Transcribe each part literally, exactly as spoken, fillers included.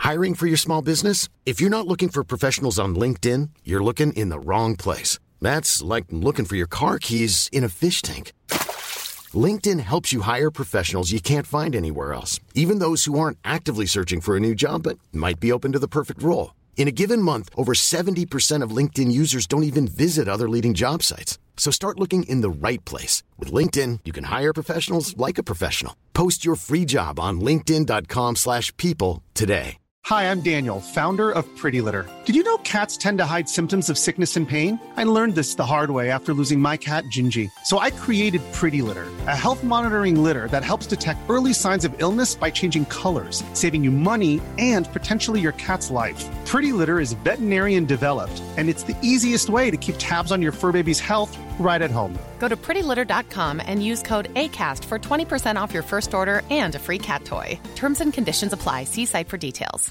Hiring for your small business? If you're not looking for professionals on LinkedIn, you're looking in the wrong place. That's like looking for your car keys in a fish tank. LinkedIn helps you hire professionals you can't find anywhere else, even those who aren't actively searching for a new job but might be open to the perfect role. In a given month, over seventy percent of LinkedIn users don't even visit other leading job sites. So start looking in the right place. With LinkedIn, you can hire professionals like a professional. Post your free job on linkedin.com slash people today. Hi, I'm Daniel, founder of Pretty Litter. Did you know cats tend to hide symptoms of sickness and pain? I learned this the hard way after losing my cat, Gingy. So I created Pretty Litter, a health monitoring litter that helps detect early signs of illness by changing colors, saving you money and potentially your cat's life. Pretty Litter is veterinarian developed, and it's the easiest way to keep tabs on your fur baby's health right at home. Go to pretty litter dot com and use code ACAST for twenty percent off your first order and a free cat toy. Terms and conditions apply. See site for details.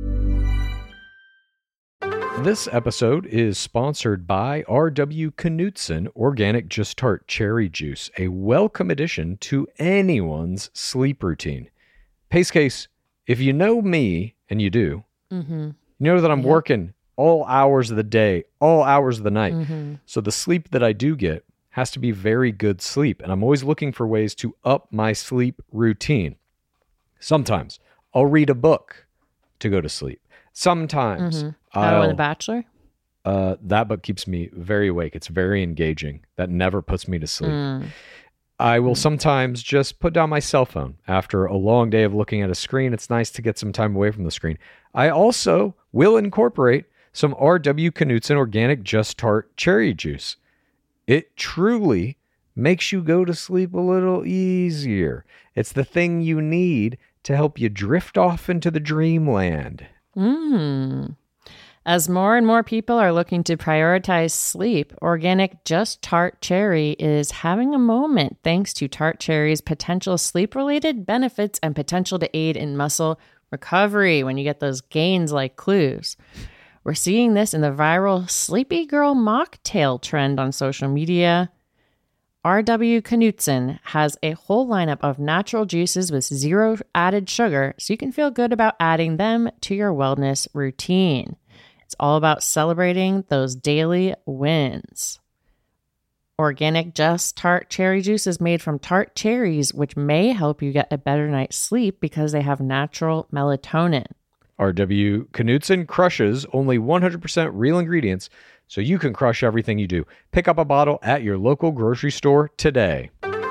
This episode is sponsored by R W Knudsen Organic Just Tart Cherry Juice, a welcome addition to anyone's sleep routine. Pace Case, if you know me, and you do, mm-hmm. you know that I'm yeah. working all hours of the day, all hours of the night. Mm-hmm. So the sleep that I do get has to be very good sleep. And I'm always looking for ways to up my sleep routine. Sometimes I'll read a book to go to sleep. Sometimes mm-hmm. I'll... Oh, The Bachelor? Uh, that book keeps me very awake. It's very engaging. That never puts me to sleep. Mm. I will sometimes just put down my cell phone after a long day of looking at a screen. It's nice to get some time away from the screen. I also will incorporate some R W Knudsen Organic Just Tart Cherry Juice. It truly makes you go to sleep a little easier. It's the thing you need to help you drift off into the dreamland. Mm. As more and more people are looking to prioritize sleep, Organic Just Tart Cherry is having a moment thanks to Tart Cherry's potential sleep-related benefits and potential to aid in muscle recovery when you get those gains like clues. We're seeing this in the viral Sleepy Girl mocktail trend on social media. R W Knudsen has a whole lineup of natural juices with zero added sugar, so you can feel good about adding them to your wellness routine. It's all about celebrating those daily wins. Organic Just Tart Cherry Juice is made from tart cherries, which may help you get a better night's sleep because they have natural melatonin. R W Knudsen crushes only one hundred percent real ingredients, so you can crush everything you do. Pick up a bottle at your local grocery store today.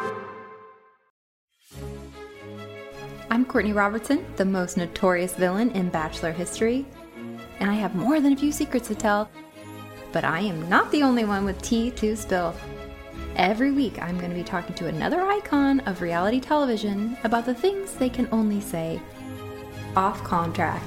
I'm Courtney Robertson, the most notorious villain in Bachelor history, and I have more than a few secrets to tell, but I am not the only one with tea to spill. Every week, I'm going to be talking to another icon of reality television about the things they can only say off contract.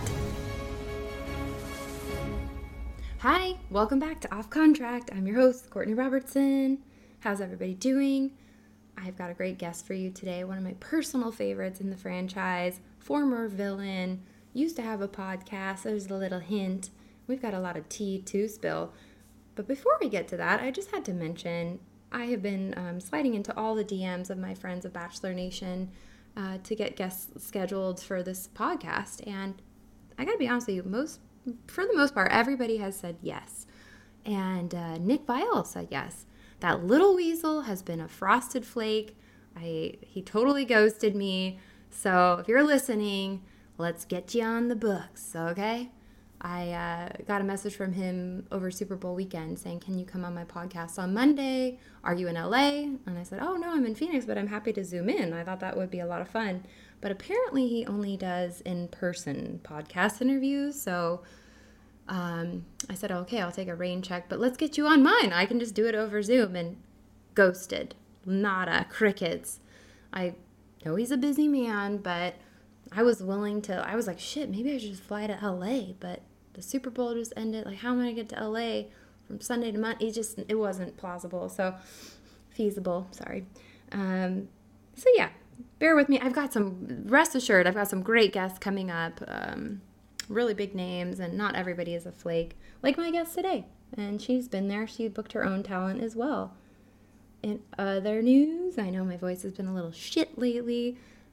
Hi, welcome back to Off Contract. I'm your host, Courtney Robertson. How's everybody doing? I've got a great guest for you today, one of my personal favorites in the franchise, former villain, used to have a podcast. There's a little hint. We've got a lot of tea to spill. But before we get to that, I just had to mention I have been um, sliding into all the D Ms of my friends of Bachelor Nation uh, to get guests scheduled for this podcast. And I gotta be honest with you, most for the most part, everybody has said yes. And uh, Nick Viall said yes. That little weasel has been a frosted flake. I He totally ghosted me. So if you're listening, let's get you on the books, okay? I uh, got a message from him over Super Bowl weekend saying, can you come on my podcast on Monday? Are you in L A? And I said, oh, no, I'm in Phoenix, but I'm happy to Zoom in. I thought that would be a lot of fun. But apparently he only does in-person podcast interviews. So um, I said, okay, I'll take a rain check, but let's get you on mine. I can just do it over Zoom. And ghosted. Nada. Crickets. I know he's a busy man, but I was willing to, I was like, shit, maybe I should just fly to L A, but the Super Bowl just ended. Like, how am I going to get to L A from Sunday to Monday? It just, it wasn't plausible. So, feasible, sorry. Um, so, yeah, bear with me. I've got some, rest assured, I've got some great guests coming up. Um, really big names, and not everybody is a flake. Like my guest today. And she's been there. She booked her own talent as well. In other news, I know my voice has been a little shit lately.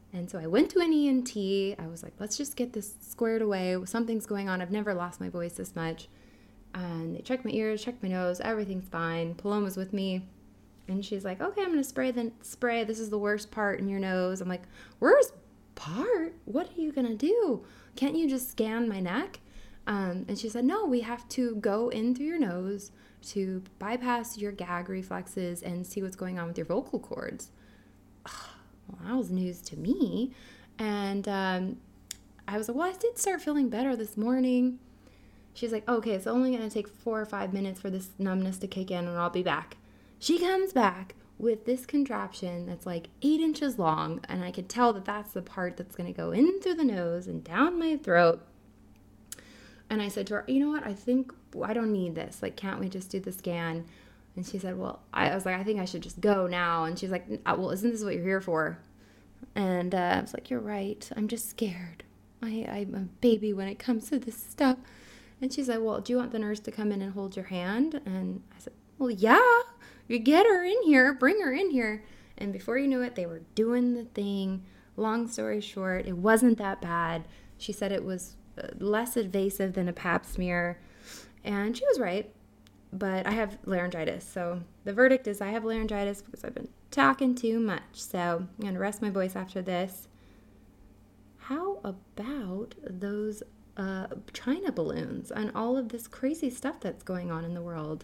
And so I went to an E N T. I was like, let's just get this squared away. Something's going on. I've never lost my voice this much. And they checked my ears, checked my nose. Everything's fine. Paloma's with me. And she's like, okay, I'm going to spray the spray. This is the worst part in your nose. I'm like, worst part? What are you going to do? Can't you just scan my neck? Um, and she said, no, we have to go in through your nose to bypass your gag reflexes and see what's going on with your vocal cords. Well, that was news to me. And um, I was like, well, I did start feeling better this morning. She's like, okay, it's only going to take four or five minutes for this numbness to kick in and I'll be back. She comes back with this contraption that's like eight inches long. And I could tell that that's the part that's going to go in through the nose and down my throat. And I said to her, you know what? I think I don't need this. Like, can't we just do the scan? And she said, well, I was like, I think I should just go now. And she's like, well, isn't this what you're here for? And uh, I was like, you're right. I'm just scared. I, I'm a baby when it comes to this stuff. And she's like, well, do you want the nurse to come in and hold your hand? And I said, well, yeah, you get her in here, bring her in here. And before you knew it, they were doing the thing. Long story short, it wasn't that bad. She said it was less invasive than a pap smear. And she was right. But I have laryngitis. So the verdict is I have laryngitis because I've been talking too much. So I'm going to rest my voice after this. How about those uh, China balloons and all of this crazy stuff that's going on in the world?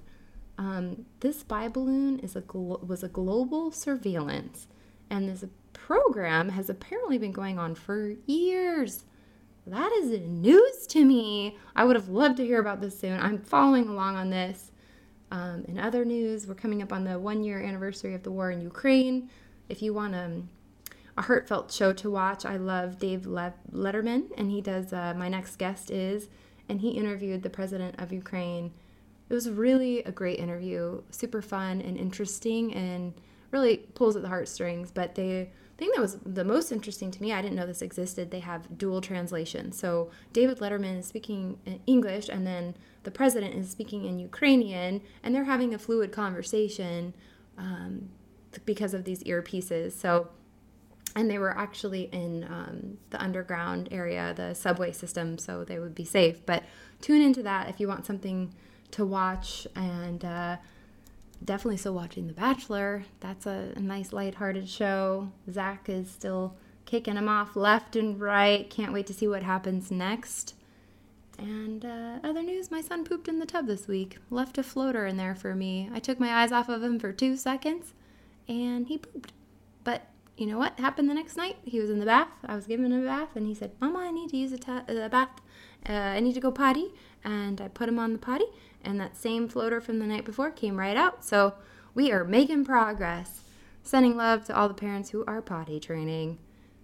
Um, this spy balloon is a glo- was a global surveillance. And this program has apparently been going on for years. That is news to me. I would have loved to hear about this soon. I'm following along on this. Um, in other news, we're coming up on the one-year anniversary of the war in Ukraine. If you want um, a heartfelt show to watch, I love Dave Le- Letterman, and he does uh, My Next Guest Is, and he interviewed the president of Ukraine. It was really a great interview, super fun and interesting, and really pulls at the heartstrings. But the thing that was the most interesting to me, I didn't know this existed, they have dual translation. So David Letterman is speaking in English, and then the president is speaking in Ukrainian, and they're having a fluid conversation um, because of these earpieces. So, and they were actually in um, the underground area, the subway system, so they would be safe. But tune into that if you want something to watch, and uh, definitely still watching The Bachelor. That's a, a nice lighthearted show. Zach is still kicking him off left and right. Can't wait to see what happens next. And uh, other news, my son pooped in the tub this week. Left a floater in there for me. I took my eyes off of him for two seconds, and he pooped. But you know what happened the next night? He was in the bath. I was giving him a bath, and he said, Mama, I need to use a, ta- a bath. Uh, I need to go potty. And I put him on the potty, and that same floater from the night before came right out. So we are making progress. Sending love to all the parents who are potty training.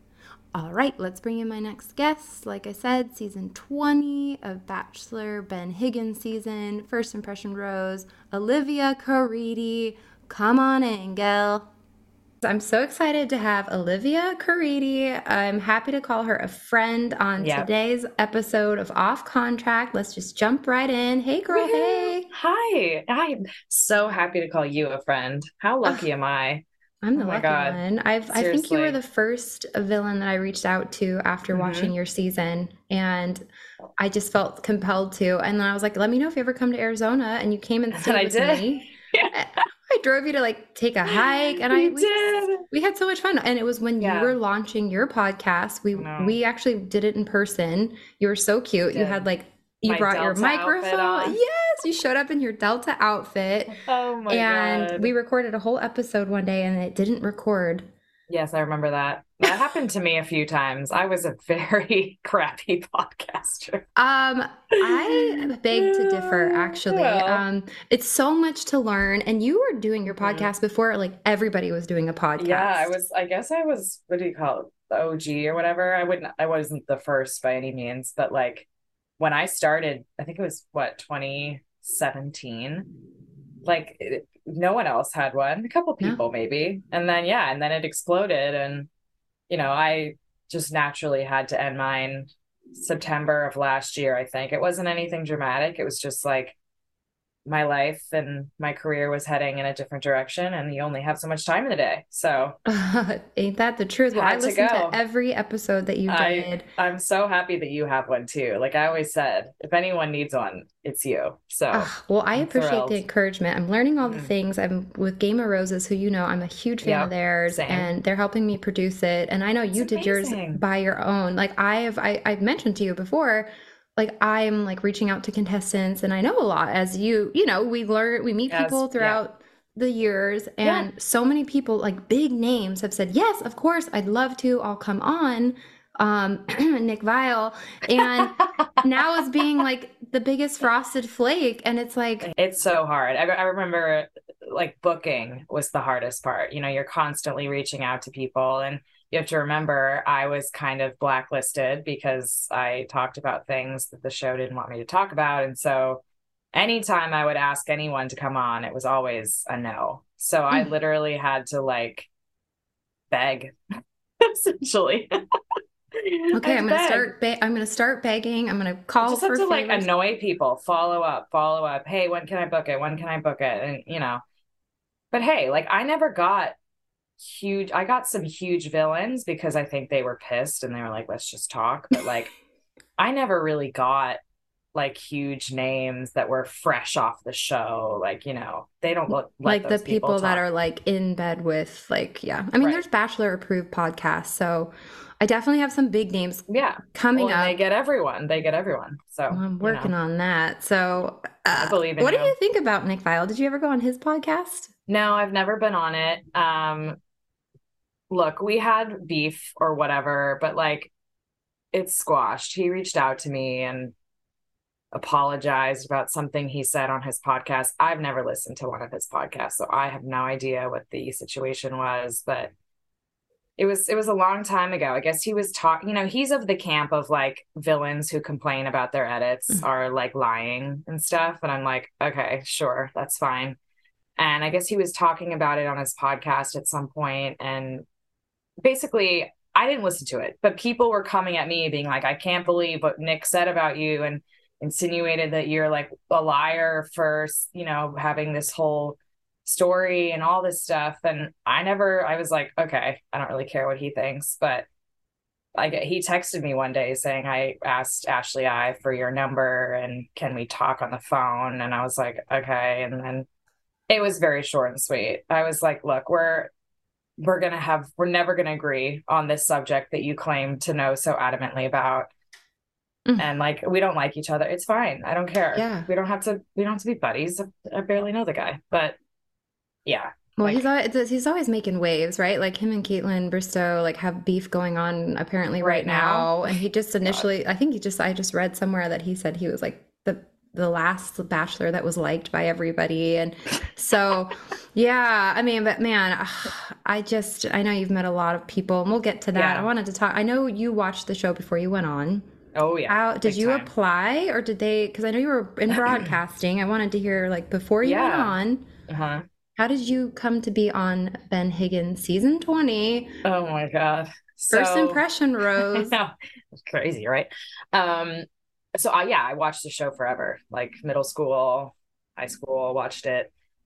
All right, let's bring in my next guest. Like I said, season twenty of Bachelor, Ben Higgins season, First Impression Rose, Olivia Caridi. Come on in, gal. I'm so excited to have Olivia Caridi. I'm happy to call her a friend on yep. today's episode of Off Contract. Let's just jump right in. Hey, girl. Woo-hoo. Hey. Hi. I'm so happy to call you a friend. How lucky oh. am I? I'm the oh lucky God. one. I've, I think you were the first villain that I reached out to after mm-hmm. watching your season, and I just felt compelled to. And then I was like, let me know if you ever come to Arizona, and you came and stayed and with I did. me. Yeah. I drove you to like take a hike, and I we, did. we had so much fun. And it was when yeah. you were launching your podcast. We we actually did it in person. You were so cute. You had like you My brought Delta your microphone. Yes, you showed up in your Delta outfit. Oh my and God. And we recorded a whole episode one day, and it didn't record. Yes, I remember that. That happened to me a few times. I was a very crappy podcaster. Um, I beg to differ, actually. Well, um, it's so much to learn. And you were doing your podcast mm-hmm. before, like, everybody was doing a podcast. Yeah, I was, I guess I was, what do you call it? The O G or whatever. I wouldn't, I wasn't the first by any means, but like when I started, I think it was what, twenty seventeen, like it, no one else had one, a couple people no. maybe. And then, yeah. And then it exploded, and you know, I just naturally had to end mine September of last year, I think. It wasn't anything dramatic. It was just like, my life and my career was heading in a different direction, and you only have so much time in the day. So Uh, ain't that the truth? Well, I had to listened to, go. every episode that you I, did. I'm so happy that you have one too. Like I always said, if anyone needs one, it's you. So Ah, well, I I'm appreciate thrilled. the encouragement. I'm learning all the Mm. things. I'm with Game of Roses, who you know I'm a huge fan of Yep, theirs, same. and they're helping me produce it. And I know you It's did yours amazing. by your own. Like I have, I, I've mentioned to you before, like I'm like reaching out to contestants, and I know a lot as you, you know, we learn, we meet As- people yeah. throughout the years, Yeah. and so many people, like big names, have said, yes, of course, I'd love to. I'll come on. Um, Nick Vile, and now is being like the biggest frosted flake, and it's like, It's so hard. I, I remember like booking was the hardest part. You know, you're constantly reaching out to people, and you have to remember I was kind of blacklisted because I talked about things that the show didn't want me to talk about. And so anytime I would ask anyone to come on, it was always a no. So I Mm. literally had to like beg, essentially. okay, I'd I'm gonna beg. start. Be- I'm gonna start begging. I'm gonna call Just for have to like favors. annoy people, follow up, follow up. Hey, when can I book it? When can I book it? And you know, but hey, like I never got huge, I got some huge villains because I think they were pissed and they were like, let's just talk. But like, I never really got like huge names that were fresh off the show. Like, you know, they don't look like the people, that are like in bed with, like, yeah. I mean, Right. there's Bachelor approved podcasts, so I definitely have some big names yeah coming well, and up. they get everyone. They get everyone. So Well, I'm you working know. on that. So, uh, I believe in what do you. you think about Nick Vile? Did you ever go on his podcast? No, I've never been on it. Um, look, we had beef or whatever, but like it's squashed. He reached out to me and apologized about something he said on his podcast. I've never listened to one of his podcasts, so I have no idea what the situation was, but it was it was a long time ago. I guess he was talking, you know, he's of the camp of like villains who complain about their edits Mm. are like lying and stuff. And I'm like, okay, sure, that's fine. And I guess he was talking about it on his podcast at some point, and basically I didn't listen to it, but people were coming at me being like, I can't believe what Nick said about you, and insinuated that you're like a liar for, you know, having this whole story and all this stuff. And I never, I was like, okay, I don't really care what he thinks. But I get, he texted me one day saying, I asked Ashley I for your number and can we talk on the phone? And I was like, okay. And then it was very short and sweet. I was like, look, we're, we're going to have, we're never going to agree on this subject that you claim to know so adamantly about. Mm. And like, we don't like each other. It's fine. I don't care. Yeah. We don't have to, we don't have to be buddies. I barely know the guy, but yeah. Well, like, he's always, he's always making waves, right? Like him and Caitlin Bristow like have beef going on apparently right, Right now. now? And he just initially, I think he just, I just read somewhere that he said he was like the the last Bachelor that was liked by everybody. And so, yeah, I mean, but man, I just, I know you've met a lot of people, and we'll get to that. Yeah. I wanted to talk, I know you watched the show before you went on. oh yeah. How did big you time. apply, or did they, because I know you were in broadcasting. I wanted to hear, like, before you went Yeah. on, Uh-huh. how did you come to be on Ben Higgins season twenty? Oh my God. First So- impression, Rose. I know. It's crazy, right? Um, so I, yeah, I watched the show forever, like middle school, high school, watched it.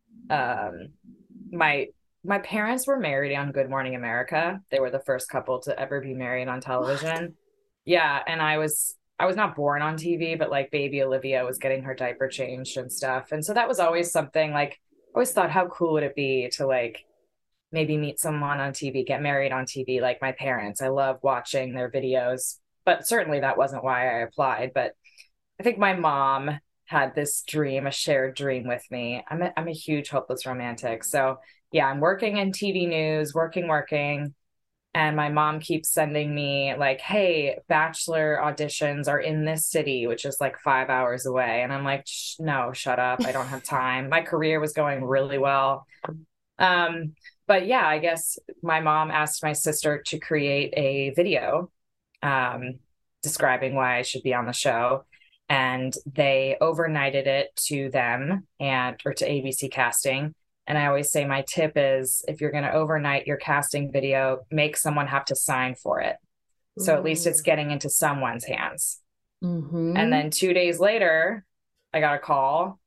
Um, my, my parents were married on Good Morning America. They were the first couple to ever be married on television. Yeah. And I was, I was not born on T V, but like baby Olivia was getting her diaper changed and stuff. And so that was always something, like, I always thought, how cool would it be to like maybe meet someone on T V, get married on T V, like my parents. I love watching their videos, but certainly that wasn't why I applied. But I think my mom had this dream, a shared dream with me. I'm a, I'm a huge hopeless romantic. So yeah, I'm working in T V news, working, working. And my mom keeps sending me like, hey, Bachelor auditions are in this city, which is like five hours away. And I'm like, Shh, no, shut up. I don't have time. My career was going really well. Um, but yeah, I guess my mom asked my sister to create a video um, describing why I should be on the show. And they overnighted it to them and or to A B C casting. And I always say my tip is if you're going to overnight your casting video, make someone have to sign for it. So at least it's getting into someone's hands. Mm-hmm. And then two days later, I got a call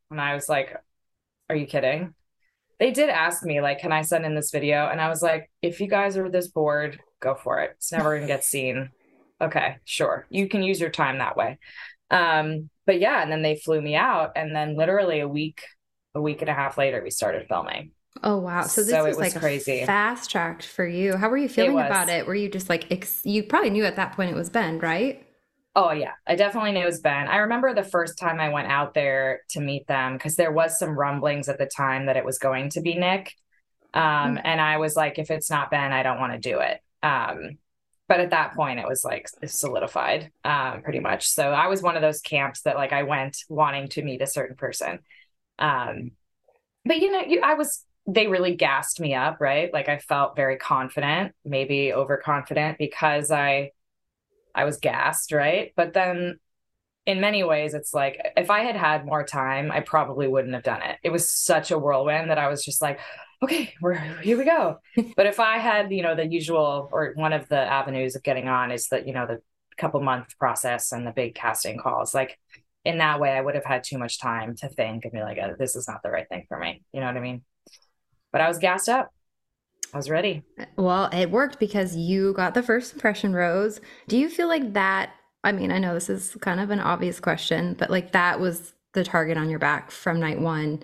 And I was like, are you kidding? They did ask me, like, can I send in this video? And I was like, if you guys are this bored, go for it. It's never going to get seen. Okay, sure. You can use your time that way. Um, but yeah, and then they flew me out. And then literally a week, a week and a half later, we started filming. Oh, wow. So this So was, it was like crazy. a fast track for you. How were you feeling was. about it? Were you just like, ex- you probably knew at that point it was Ben, right? Oh, yeah. I definitely knew it was Ben. I remember the first time I went out there to meet them, because there was some rumblings at the time that it was going to be Nick. Um, Mm. and I was like, if it's not Ben, I don't want to do it. Um, but at that point, it was like solidified, um, pretty much. So I was one of those camps that like I went wanting to meet a certain person. Um, but, you know, you, I was, they really gassed me up, right? Like I felt very confident, maybe overconfident because I, I was gassed, right? But then in many ways, it's like, if I had had more time, I probably wouldn't have done it. It was such a whirlwind that I was just like, okay, we're here we go. But if I had, you know, the usual, or one of the avenues of getting on is that, you know, the couple month process and the big casting calls, like in that way, I would have had too much time to think and be like, oh, this is not the right thing for me. You know what I mean? But I was gassed up. I was ready. Well, it worked because you got the first impression rose. Do you feel like that? I mean, I know this is kind of an obvious question, but like that was the target on your back from night one.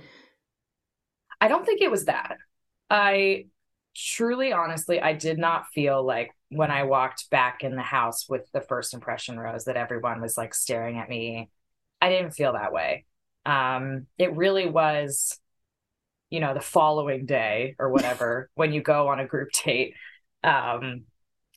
I don't think it was that. I truly, honestly, I did not feel like when I walked back in the house with the first impression rose that everyone was like staring at me. I didn't feel that way. Um, it really was, you know, the following day or whatever, when you go on a group date, um,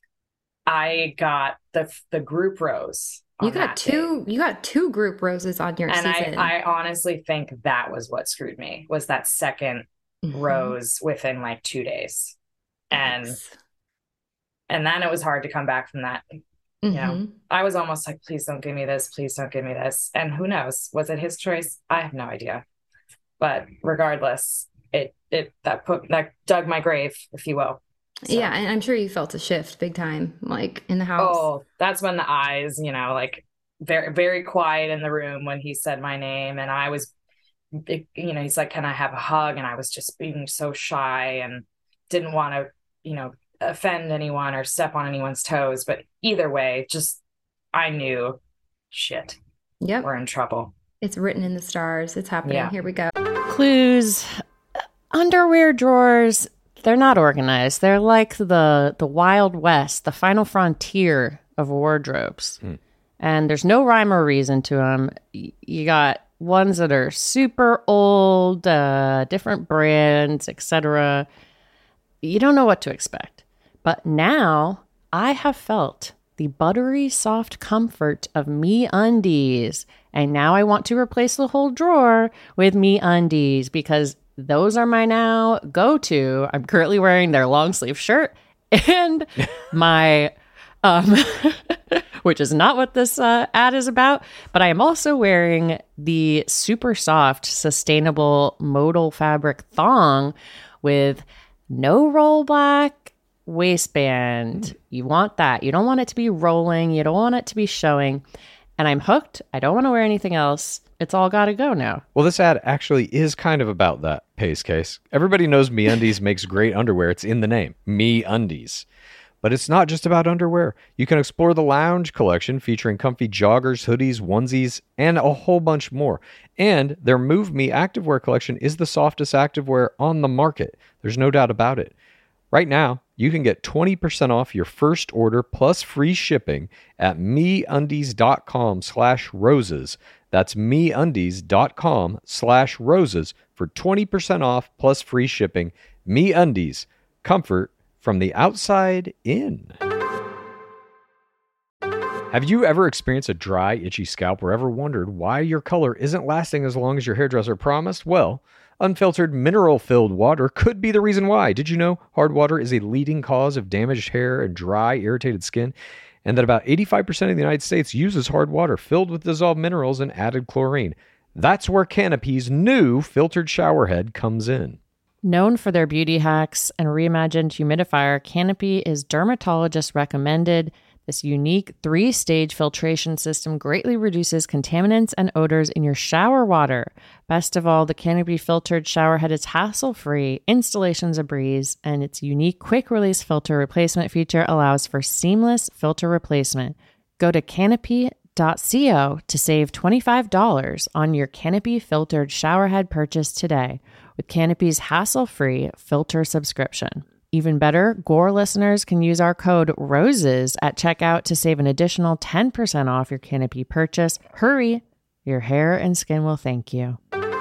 I got the the group rose. You got two. Day. You got two group roses on your and season. I, I honestly think that was what screwed me. Was that second mm-hmm. rose within like two days, and Thanks. and then it was hard to come back from that. Mm-hmm. You know, I was almost like, please don't give me this. Please don't give me this. And who knows? Was it his choice? I have no idea. But regardless, it it that put that dug my grave, if you will. So. Yeah, and I'm sure you felt a shift big time, like in the house. Oh, that's when the eyes, you know, like very, very quiet in the room when he said my name. And I was, you know, he's like, can I have a hug? And I was just being so shy and didn't want to, you know, offend anyone or step on anyone's toes. But either way, just, I knew, shit, yep, we're in trouble. It's written in the stars. It's happening. Yeah. Here we go. Clues. Underwear drawers. They're not organized. They're like the the Wild West, the final frontier of wardrobes. Mm. And there's no rhyme or reason to them. You got ones that are super old, uh, different brands, et cetera. You don't know what to expect. But now I have felt the buttery soft comfort of MeUndies. And now I want to replace the whole drawer with MeUndies because those are my now go-to. I'm currently wearing their long sleeve shirt and my, um, which is not what this uh, ad is about, but I am also wearing the super soft, sustainable modal fabric thong with no rollback waistband. You want that. You don't want it to be rolling. You don't want it to be showing. And I'm hooked. I don't want to wear anything else. It's all got to go now. Well, this ad actually is kind of about that, Pace Case. Everybody knows MeUndies makes great underwear. It's in the name, MeUndies. But it's not just about underwear. You can explore the lounge collection featuring comfy joggers, hoodies, onesies, and a whole bunch more. And their Move Me activewear collection is the softest activewear on the market. There's no doubt about it. Right now, you can get twenty percent off your first order plus free shipping at MeUndies.com slash roses. That's MeUndies.com slash roses for twenty percent off plus free shipping. MeUndies, comfort from the outside in. Have you ever experienced a dry, itchy scalp or ever wondered why your color isn't lasting as long as your hairdresser promised? Well, unfiltered, mineral-filled water could be the reason why. Did you know hard water is a leading cause of damaged hair and dry, irritated skin? And that about eighty-five percent of the United States uses hard water filled with dissolved minerals and added chlorine. That's where Canopy's new filtered showerhead comes in. Known for their beauty hacks and reimagined humidifier, Canopy is dermatologist recommended. This unique three-stage filtration system greatly reduces contaminants and odors in your shower water. Best of all, the Canopy filtered shower head is hassle-free, installation's a breeze, and its unique quick-release filter replacement feature allows for seamless filter replacement. Go to canopy dot co to save twenty-five dollars on your Canopy filtered shower head purchase today with Canopy's hassle-free filter subscription. Even better, Gore listeners can use our code ROSES at checkout to save an additional ten percent off your Canopy purchase. Hurry, your hair and skin will thank you.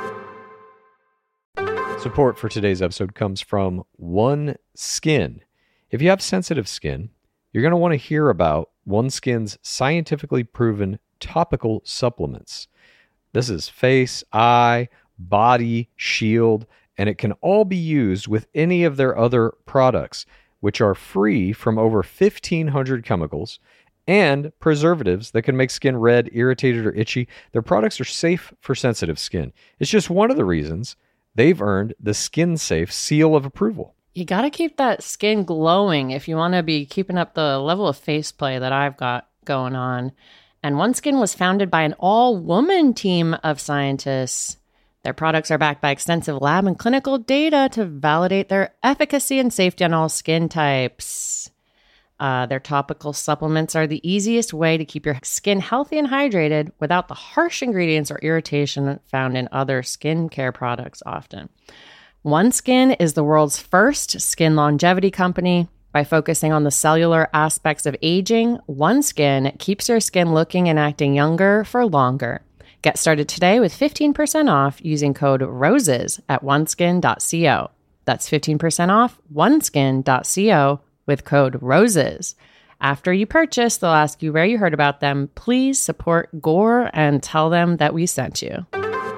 Support for today's episode comes from OneSkin. If you have sensitive skin, you're going to want to hear about OneSkin's scientifically proven topical supplements. This is face, eye, body, shield, and it can all be used with any of their other products, which are free from over fifteen hundred chemicals and preservatives that can make skin red, irritated, or itchy. Their products are safe for sensitive skin. It's just one of the reasons they've earned the Skin Safe seal of approval. You got to keep that skin glowing if you want to be keeping up the level of face play that I've got going on. And OneSkin was founded by an all-woman team of scientists. Their products are backed by extensive lab and clinical data to validate their efficacy and safety on all skin types. Uh, their topical supplements are the easiest way to keep your skin healthy and hydrated without the harsh ingredients or irritation found in other skincare products often. OneSkin is the world's first skin longevity company. By focusing on the cellular aspects of aging, OneSkin keeps your skin looking and acting younger for longer. Get started today with fifteen percent off using code ROSES at oneskin dot co. That's fifteen percent off oneskin dot co with code ROSES. After you purchase, they'll ask you where you heard about them. Please support Gore and tell them that we sent you.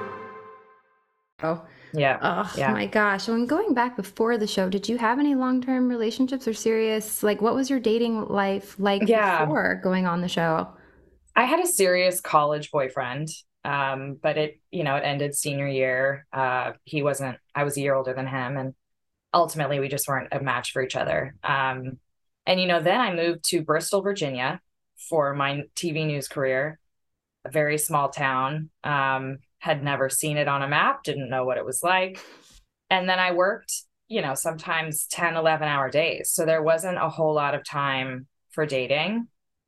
Oh, Yeah. oh yeah. my gosh. When going back before the show, did you have any long-term relationships or serious, like what was your dating life like Yeah. before going on the show? I had a serious college boyfriend, um, but it, you know, it ended senior year. Uh, he wasn't, I was a year older than him, and ultimately we just weren't a match for each other. Um, and, you know, then I moved to Bristol, Virginia for my T V news career, a very small town, um, had never seen it on a map, didn't know what it was like. And then I worked, you know, sometimes ten, eleven hour days. So there wasn't a whole lot of time for dating.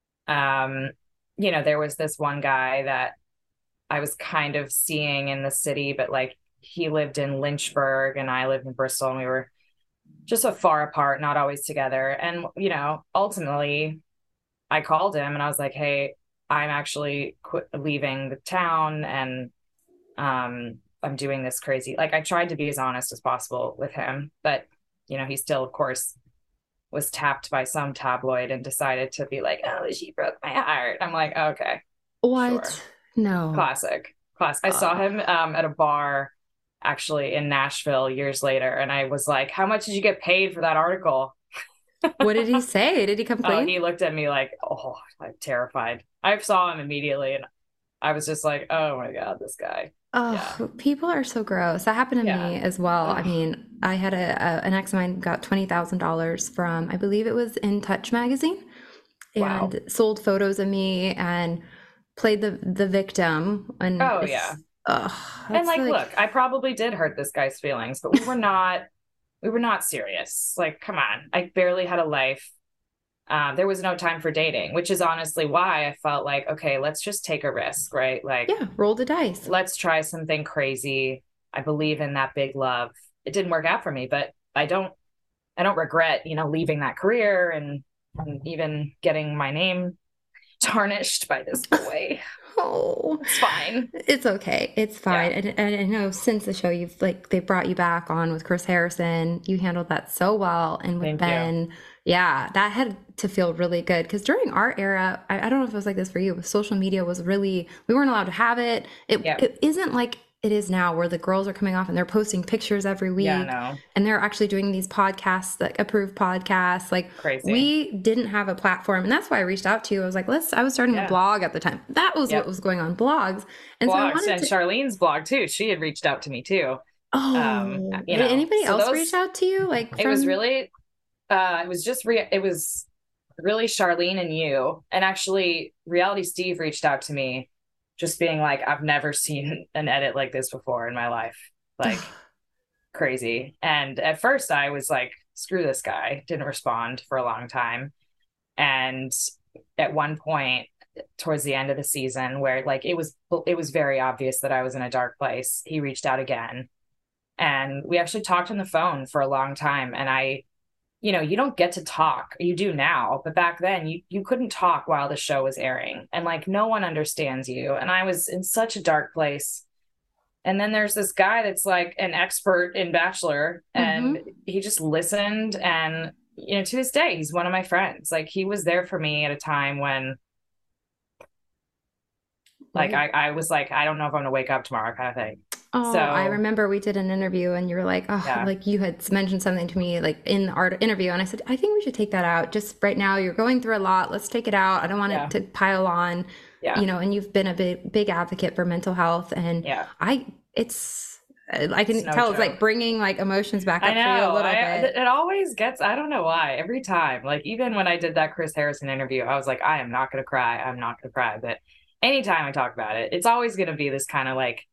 Um, you know, there was this one guy that I was kind of seeing in the city, but like he lived in Lynchburg and I lived in Bristol, and we were just so far apart, not always together. And, you know, ultimately I called him and I was like, hey, I'm actually quit leaving the town, and um, I'm doing this crazy. Like I tried to be as honest as possible with him, but, you know, he still, of course, was tapped by some tabloid and decided to be like, oh, she broke my heart. I'm like, okay. What? Sure. No. Classic. Class. I saw him um, at a bar actually in Nashville years later. And I was like, how much did you get paid for that article? What did he say? Did he complain? Oh, he looked at me like, oh, I'm terrified. I saw him immediately and I was just like, oh my God, this guy. Oh, Yeah. people are so gross. That happened to Yeah. me as well. I Ugh. mean, I had a, a an ex of mine got twenty thousand dollars from, I believe it was In Touch magazine, and Wow. sold photos of me and played the the victim. And Oh, it's- yeah. Ugh, And it's like, look, I probably did hurt this guy's feelings, but we were not, we were not serious. Like, come on. I barely had a life. Um, there was no time for dating, which is honestly why I felt like, okay, let's just take a risk, right? Like, yeah, roll the dice. let's try something crazy. I believe in that big love. It didn't work out for me, but I don't, I don't regret, you know, leaving that career and, and even getting my name tarnished by this boy. Oh, It's fine. it's okay. It's fine. Yeah. And, and I know since the show, you've like, they brought you back on with Chris Harrison. You handled that so well. And with Thank you. Ben, yeah, that had to feel really good. Because during our era, I, I don't know if it was like this for you, but social media was really, we weren't allowed to have it. It, Yeah. it isn't like it is now, where the girls are coming off and they're posting pictures every week. Yeah, no, And they're actually doing these podcasts, like approved podcasts. Like, crazy. we didn't have a platform. And that's why I reached out to you. I was like, let's, I was starting Yeah. a blog at the time. That was Yep. what was going on, blogs. And so I blogs wanted and to, Charlene's blog too. She had reached out to me too. oh, um, you did know, anybody so else those- reach out to you? Like, It was from- really, uh, it was just, re- it was really Charlene and you, and actually Reality Steve reached out to me just being like, I've never seen an edit like this before in my life. Like crazy. And at first I was like, screw this guy, didn't respond for a long time. And at one point towards the end of the season where like it was it was very obvious that I was in a dark place, he reached out again. And we actually talked on the phone for a long time. And I, you know, you don't get to talk. You do now. But back then you, you couldn't talk while the show was airing. And like, no one understands you. And I was in such a dark place. And then there's this guy that's like an expert in Bachelor. And mm-hmm. he just listened. And, you know, to this day, he's one of my friends. Like he was there for me at a time when like right. I, I was like, I don't know if I'm going to wake up tomorrow kind of thing. Oh, so, I remember we did an interview and you were like, oh, yeah. like you had mentioned something to me like in the art interview. And I said, I think we should take that out. Just right now, you're going through a lot. Let's take it out. I don't want yeah. it to pile on, yeah. you know, and you've been a big, big advocate for mental health. And yeah. I, it's, I can it's no tell joke. It's like bringing like emotions back up I know. For you a little I, bit. It always gets, I don't know why, every time. Like even when I did that Chris Harrison interview, I was like, I am not going to cry. I'm not going to cry. But anytime I talk about it, it's always going to be this kind of like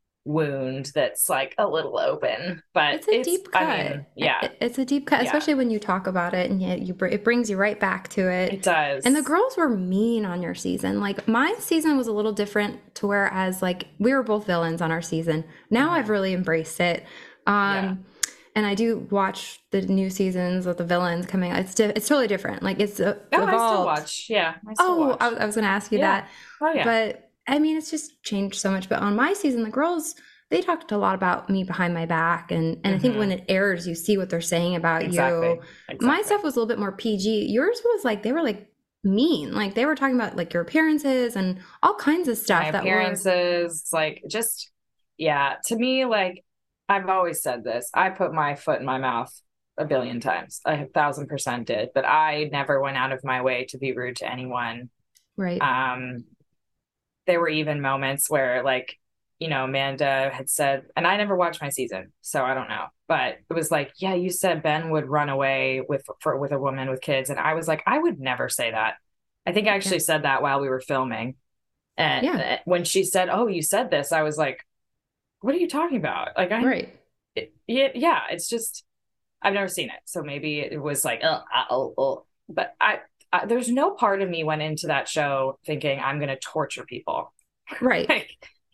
wound that's like a little open, but it's a it's, deep cut. I mean, yeah, it, it's a deep cut, especially yeah. when you talk about it, and yet you it brings you right back to it. It does. And the girls were mean on your season. Like my season was a little different, to whereas like we were both villains on our season. Now mm-hmm. I've really embraced it. Um, yeah. And I do watch the new seasons of the villains coming out. It's di- it's totally different. Like it's uh, oh, evolved. I still watch. Yeah. I still oh, watch. I, I was going to ask you yeah. that. Oh yeah. But I mean, it's just changed so much. But on my season, the girls, they talked a lot about me behind my back. And, and mm-hmm. I think when it airs, you see what they're saying about exactly. you. Exactly. My stuff was a little bit more P G. Yours was like, they were like mean. Like they were talking about like your appearances and all kinds of stuff. My that appearances, were... like just, yeah, to me, like I've always said this. I put my foot in my mouth a billion times. I a thousand percent did. But I never went out of my way to be rude to anyone. Right. Um, there were even moments where like, you know, Amanda had said, and I never watched my season, so I don't know, but it was like, yeah, you said Ben would run away with, for, with a woman with kids. And I was like, I would never say that. I think I actually yeah. said that while we were filming. And yeah. when she said, oh, you said this, I was like, what are you talking about? Like, I, right. It, it, yeah, it's just, I've never seen it. So maybe it was like, oh, oh, oh. But I, I, there's no part of me went into that show thinking I'm going to torture people. Right. Like,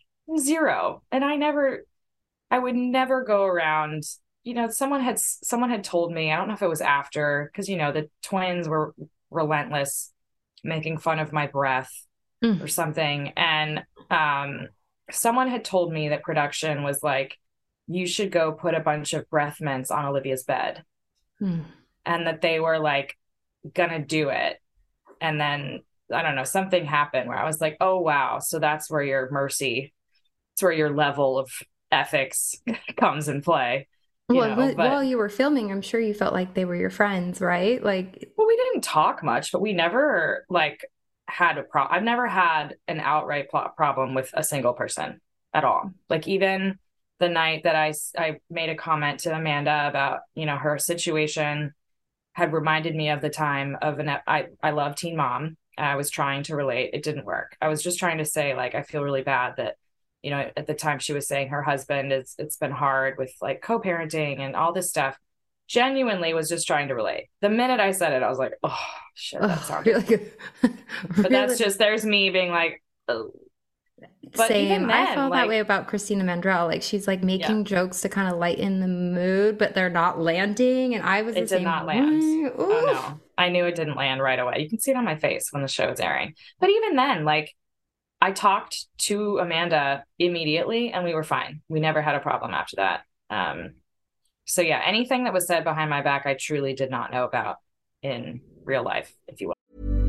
zero. And I never, I would never go around, you know, someone had, someone had told me, I don't know if it was after, because, you know, the twins were relentless, making fun of my breath mm. or something. And um, someone had told me that production was like, you should go put a bunch of breath mints on Olivia's bed. Mm. And that they were like, gonna do it. And then I don't know, something happened where I was like, oh wow, so that's where your mercy, it's where your level of ethics comes in play. Well, know, but, while you were filming, I'm sure you felt like they were your friends, right? Like, well, we didn't talk much, but we never like had a problem. I've never had an outright pl- problem with a single person at all. Like even the night that I, I made a comment to Amanda about, you know, her situation had reminded me of the time of an, I, I love Teen Mom. I was trying to relate. It didn't work. I was just trying to say, like, I feel really bad that, you know, at the time she was saying her husband is, it's been hard with like co-parenting and all this stuff. Genuinely was just trying to relate. The minute I said it, I was like, oh shit, that sounded really good. But really? That's just, there's me being like, oh. But Same. Then, I felt like, that way about Christina Mandrell. Like she's like making yeah. jokes to kind of lighten the mood, but they're not landing. And I was it the did same not land. Oh no, I knew it didn't land right away. You can see it on my face when the show is airing. But even then, like I talked to Amanda immediately, and we were fine. We never had a problem after that. Um, so yeah, anything that was said behind my back, I truly did not know about in real life, if you will.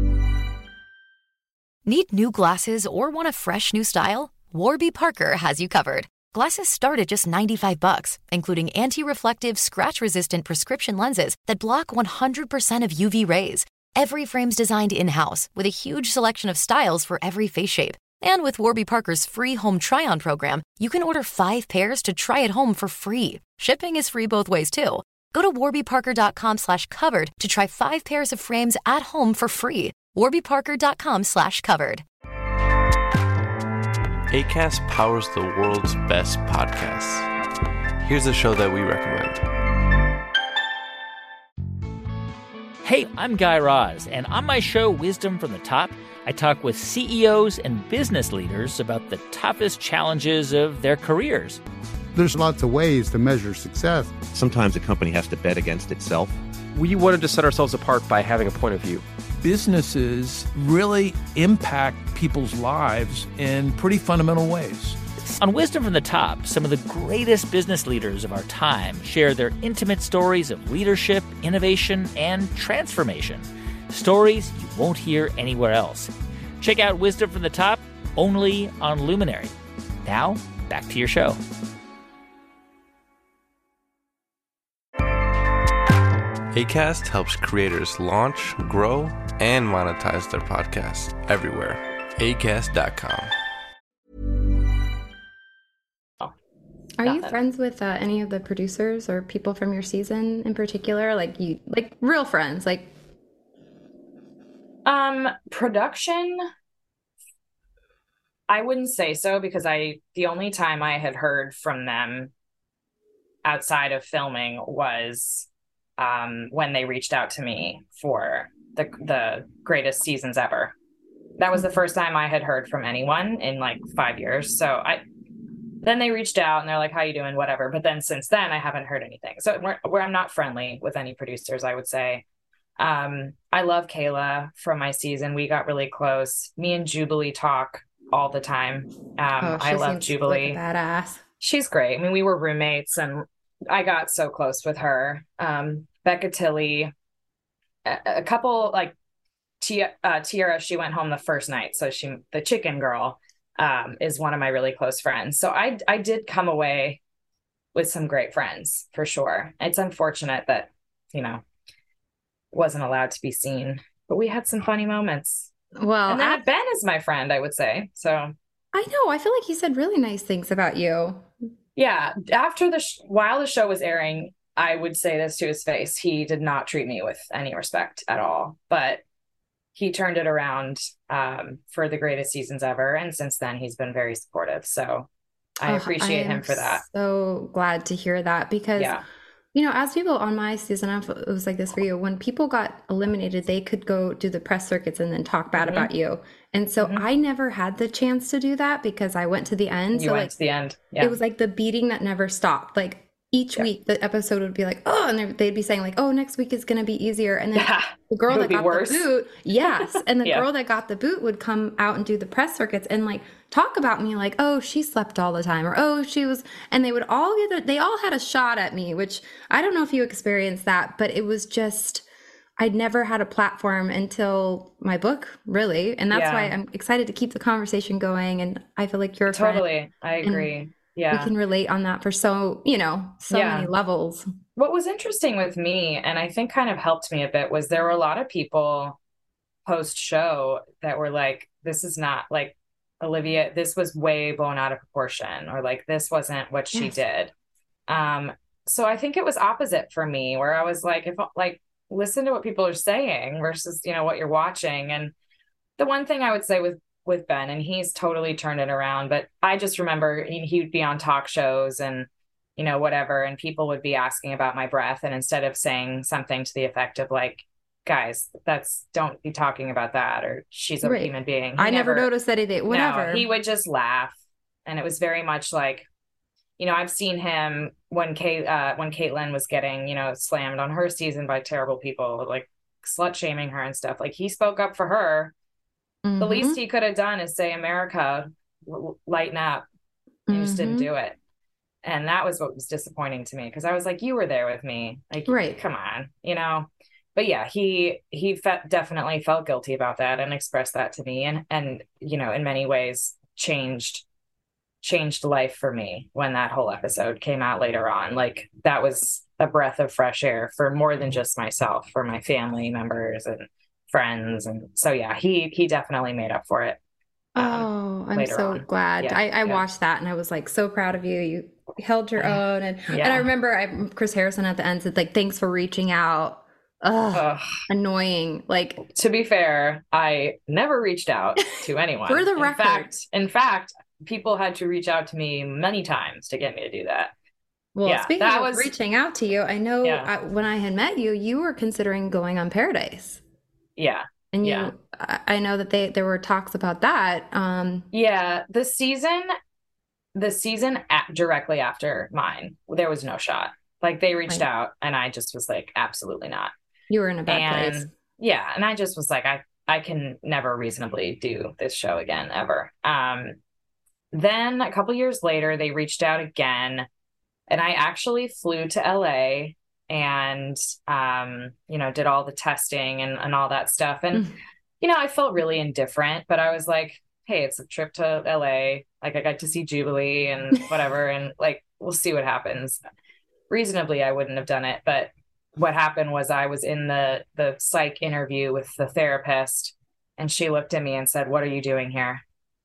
Need new glasses or want a fresh new style? Warby Parker has you covered. Glasses start at just ninety-five bucks, including anti-reflective, scratch-resistant prescription lenses that block one hundred percent of U V rays. Every frame's designed in-house with a huge selection of styles for every face shape. And with Warby Parker's free home try-on program, you can order five pairs to try at home for free. Shipping is free both ways, too. Go to warbyparker.com slash covered to try five pairs of frames at home for free. warbyparker.com slash covered. Acast powers the world's best podcasts. Here's a show that we recommend. Hey, I'm Guy Raz, and on my show, Wisdom from the Top, I talk with C E Os and business leaders about the toughest challenges of their careers. There's lots of ways to measure success. Sometimes a company has to bet against itself. We wanted to set ourselves apart by having a point of view. Businesses really impact people's lives in pretty fundamental ways. On Wisdom from the Top, some of the greatest business leaders of our time share their intimate stories of leadership, innovation, and transformation. Stories you won't hear anywhere else. Check out Wisdom from the Top only on Luminary. Now, back to your show. Acast helps creators launch, grow, and monetize their podcasts everywhere. acast dot com. Are you friends with uh, any of the producers or people from your season in particular? Like you, like real friends, like um production? I wouldn't say so, because I the only time I had heard from them outside of filming was um, when they reached out to me for the the greatest seasons ever. That was the first time I had heard from anyone in like five years. So I then they reached out and they're like, "How you doing?" Whatever. But then since then, I haven't heard anything. So we're, we're I'm not friendly with any producers, I would say. Um, I love Kayla from my season. We got really close. Me and Jubilee talk all the time. Um, oh, I love Jubilee. Like a badass. She's great. I mean, we were roommates and I got so close with her. Um, Becca Tilley, a, a couple like Tia, uh, Tiara, she went home the first night. So she, the chicken girl, um, is one of my really close friends. So I, I did come away with some great friends for sure. It's unfortunate that, you know, wasn't allowed to be seen, but we had some funny moments. Well, and then I, Ben is my friend, I would say. So I know, I feel like he said really nice things about you. Yeah. After the, sh- while the show was airing, I would say this to his face. He did not treat me with any respect at all, but he turned it around um, for the greatest seasons ever. And since then he's been very supportive. So I oh, appreciate I him for that. So glad to hear that, because yeah. you know, as people on my season, it was like this for you. When people got eliminated, they could go do the press circuits and then talk bad mm-hmm. about you. And so mm-hmm. I never had the chance to do that because I went to the end. You so went like, to the end. Yeah. It was like the beating that never stopped. Like each yeah. week, the episode would be like, oh, and they'd be saying like, oh, next week is going to be easier. And then yeah. the girl that got worse. the boot, yes. And the yeah. girl that got the boot would come out and do the press circuits and like talk about me like, oh, she slept all the time, or oh, she was, and they would all get, a, they all had a shot at me, which I don't know if you experienced that, but it was just, I'd never had a platform until my book, really. And that's yeah. why I'm excited to keep the conversation going. And I feel like you're a totally, friend, I agree. Yeah. We can relate on that for so, you know, so yeah. many levels. What was interesting with me, and I think kind of helped me a bit, was there were a lot of people post show that were like, this is not like, Olivia, this was way blown out of proportion, or like, this wasn't what she yes. did. Um, so I think it was opposite for me, where I was like, if like, listen to what people are saying versus, you know, what you're watching. And the one thing I would say with, with Ben, and he's totally turned it around, but I just remember he would be on talk shows and, you know, whatever, and people would be asking about my breath. And instead of saying something to the effect of like, guys, that's, don't be talking about that, or she's a right. human being. He I never, never noticed anything, whatever. No, he would just laugh. And it was very much like, you know, I've seen him when Kate, uh, when Caitlyn was getting, you know, slammed on her season by terrible people, like slut shaming her and stuff. Like, he spoke up for her. Mm-hmm. The least he could have done is say, America, lighten up. He mm-hmm. just didn't do it. And that was what was disappointing to me, because I was like, you were there with me. Like, right. come on, you know? But yeah, he he fe- definitely felt guilty about that and expressed that to me. And, and you know, in many ways changed changed life for me when that whole episode came out later on. Like, that was a breath of fresh air for more than just myself, for my family members and friends. And so, yeah, he he definitely made up for it. Um, oh, I'm so on. glad. Yeah, I, I yeah. watched that and I was like so proud of you. You held your own. And, Yeah. and I remember I, Chris Harrison at the end said, like, thanks for reaching out. Ugh, Ugh. Annoying. Like, to be fair, I never reached out to anyone. For the in record. fact, in fact, people had to reach out to me many times to get me to do that. well, Yeah, speaking that of was- reaching out to you, I know Yeah. I, when I had met you, you were considering going on Paradise. Yeah. And you, Yeah. I, I know that they there were talks about that. Um, Yeah, the season, the season at, directly after mine, there was no shot. Like they reached Right. out, and I just was like, absolutely not. you were in a bad and place. yeah, and I just was like, I I can never reasonably do this show again ever. Um, then a couple years later, they reached out again, and I actually flew to L A and um, you know, did all the testing and and all that stuff, and Mm. you know, I felt really indifferent, but I was like, hey, it's a trip to L A. Like I got to see Jubilee and whatever, and like we'll see what happens. Reasonably, I wouldn't have done it, but what happened was I was in the the psych interview with the therapist, and she looked at me and said, "What are you doing here?"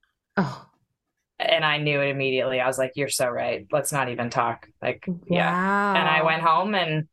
Oh, And I knew it immediately. I was like, "You're so right. Let's not even talk." Like, yeah. wow. And I went home and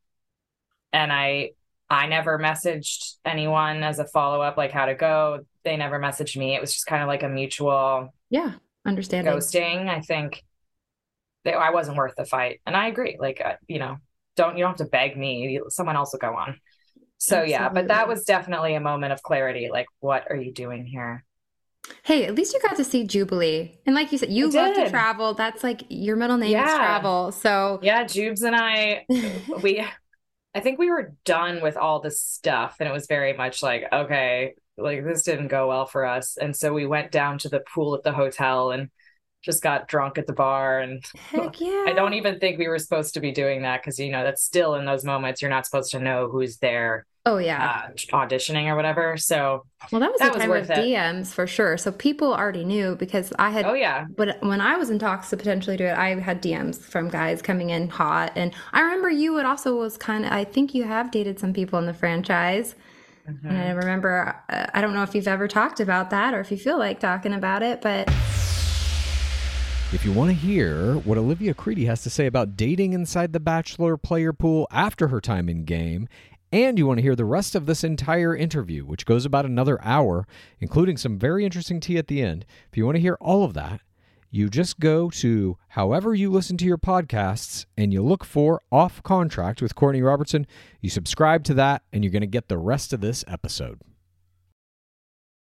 and I I never messaged anyone as a follow-up, like how to go. They never messaged me. It was just kind of like a mutual Yeah, understanding. ghosting. I think that I wasn't worth the fight. And I agree. Like, uh, you know, don't, you don't have to beg me. Someone else will go on. So yeah, but that Absolutely. was definitely a moment of clarity. Like, what are you doing here? Hey, at least you got to see Jubilee. And like you said, you I love to did. travel. That's like your middle name is Yeah. travel. So Yeah, Jubes and I, we, I think we were done with all this stuff. And it was very much like, okay, like this didn't go well for us. And so we went down to the pool at the hotel and just got drunk at the bar. And heck yeah. I don't even think we were supposed to be doing that because, you know, that's still in those moments, you're not supposed to know who's there Oh yeah. uh, auditioning or whatever. So Well, that was that the was time worth of it. D Ms for sure. So people already knew because I had Oh, yeah. But when I was in talks to potentially do it, I had D Ms from guys coming in hot. And I remember you it also was kind of I think you have dated some people in the franchise. Mm-hmm. And I remember uh, I don't know if you've ever talked about that or if you feel like talking about it, but If you want to hear what Olivia Creedy has to say about dating inside the Bachelor player pool after her time in game, and you want to hear the rest of this entire interview, which goes about another hour, including some very interesting tea at the end, if you want to hear all of that, you just go to however you listen to your podcasts and you look for Off Contract with Courtney Robertson. You subscribe to that, and you're going to get the rest of this episode.